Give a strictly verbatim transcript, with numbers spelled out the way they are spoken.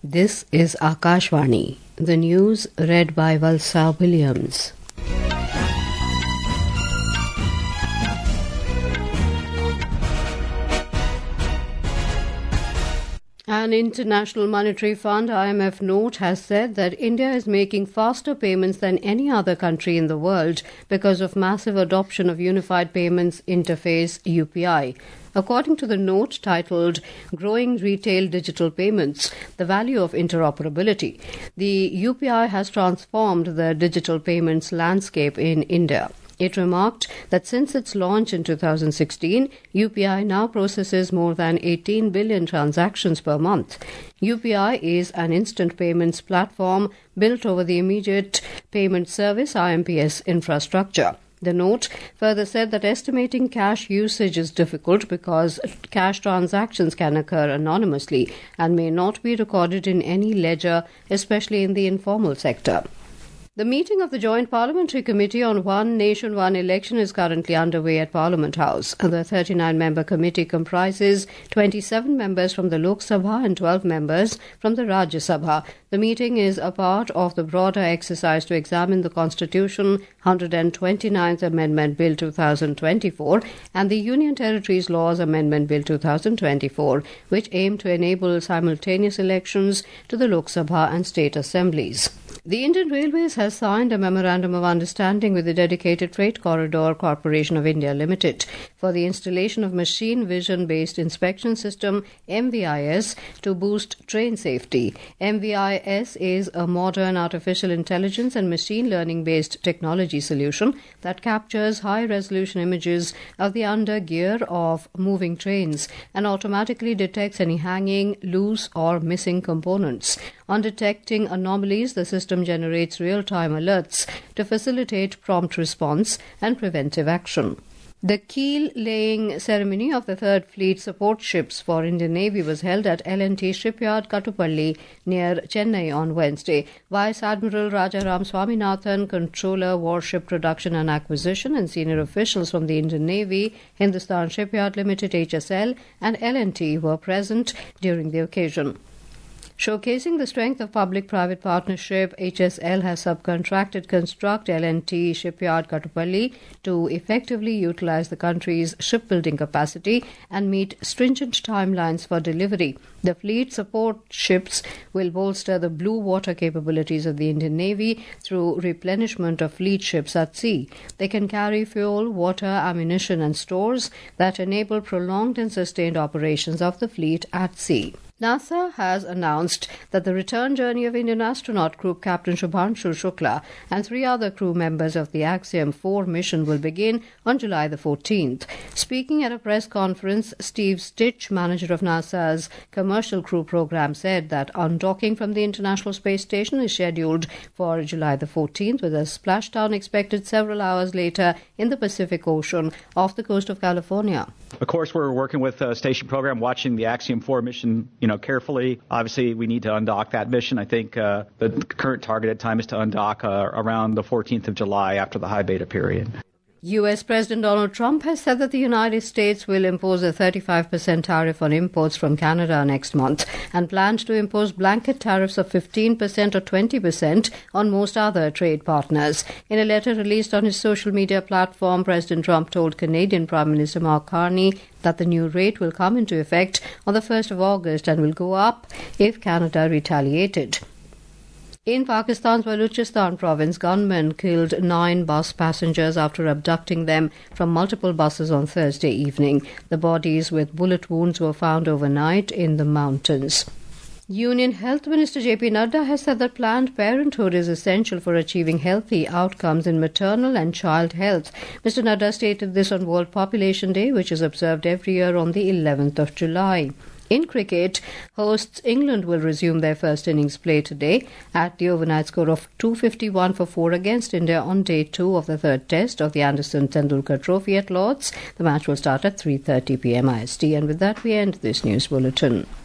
This is Akashvani, the news read by Valsa Williams. An International Monetary Fund I M F note has said that India is making faster payments than any other country in the world because of massive adoption of Unified Payments Interface U P I. According to the note titled Growing Retail Digital Payments, the Value of Interoperability, the U P I has transformed the digital payments landscape in India. It remarked that since its launch in two thousand sixteen, U P I now processes more than eighteen billion transactions per month. U P I is an instant payments platform built over the Immediate Payment Service I M P S infrastructure. The note further said that estimating cash usage is difficult because cash transactions can occur anonymously and may not be recorded in any ledger, especially in the informal sector. The meeting of the Joint Parliamentary Committee on One Nation, One Election is currently underway at Parliament House. The thirty-nine member committee comprises twenty-seven members from the Lok Sabha and twelve members from the Rajya Sabha. The meeting is a part of the broader exercise to examine the Constitution one hundred twenty-ninth Amendment Bill two thousand twenty-four and the Union Territories Laws Amendment Bill two thousand twenty-four, which aim to enable simultaneous elections to the Lok Sabha and state assemblies. The Indian Railways has signed a Memorandum of Understanding with the Dedicated Freight Corridor Corporation of India Limited for the installation of Machine Vision-based Inspection System M V I S to boost train safety. M V I S is a modern artificial intelligence and machine learning-based technology solution that captures high-resolution images of the undergear of moving trains and automatically detects any hanging, loose or missing components. On detecting anomalies, the system generates real-time alerts to facilitate prompt response and preventive action. The keel-laying ceremony of the Third Fleet support ships for Indian Navy was held at L and T Shipyard, Kattupalli, near Chennai on Wednesday. Vice Admiral Rajaram Swaminathan, Controller, Warship Production and Acquisition, and senior officials from the Indian Navy, Hindustan Shipyard Limited H S L, and L and T were present during the occasion. Showcasing the strength of public-private partnership, H S L has subcontracted Construct L and T Shipyard Kattupalli to effectively utilize the country's shipbuilding capacity and meet stringent timelines for delivery. The fleet support ships will bolster the blue water capabilities of the Indian Navy through replenishment of fleet ships at sea. They can carry fuel, water, ammunition and stores that enable prolonged and sustained operations of the fleet at sea. NASA has announced that the return journey of Indian astronaut Group Captain Shubhanshu Shukla and three other crew members of the Axiom four mission will begin on July the fourteenth. Speaking at a press conference, Steve Stitch, manager of NASA's Commercial Crew Program, said that undocking from the International Space Station is scheduled for July the fourteenth, with a splashdown expected several hours later in the Pacific Ocean off the coast of California. Of course, we're working with the station program, watching the Axiom four mission, you know, carefully. Obviously, we need to undock that mission. I think uh, the current targeted time is to undock uh, around the fourteenth of July after the high beta period. U S President Donald Trump has said that the United States will impose a thirty-five percent tariff on imports from Canada next month and plans to impose blanket tariffs of fifteen percent or twenty percent on most other trade partners. In a letter released on his social media platform, President Trump told Canadian Prime Minister Mark Carney that the new rate will come into effect on the first of August and will go up if Canada retaliated. In Pakistan's Balochistan province, gunmen killed nine bus passengers after abducting them from multiple buses on Thursday evening. The bodies with bullet wounds were found overnight in the mountains. Union Health Minister J P Nadda has said that Planned Parenthood is essential for achieving healthy outcomes in maternal and child health. Mister Nadda stated this on World Population Day, which is observed every year on the eleventh of July. In cricket, hosts England will resume their first innings play today at the overnight score of two fifty-one for four against India on day two of the third test of the Anderson Tendulkar Trophy at Lord's. The match will start at three thirty p m I S T. And with that, we end this news bulletin.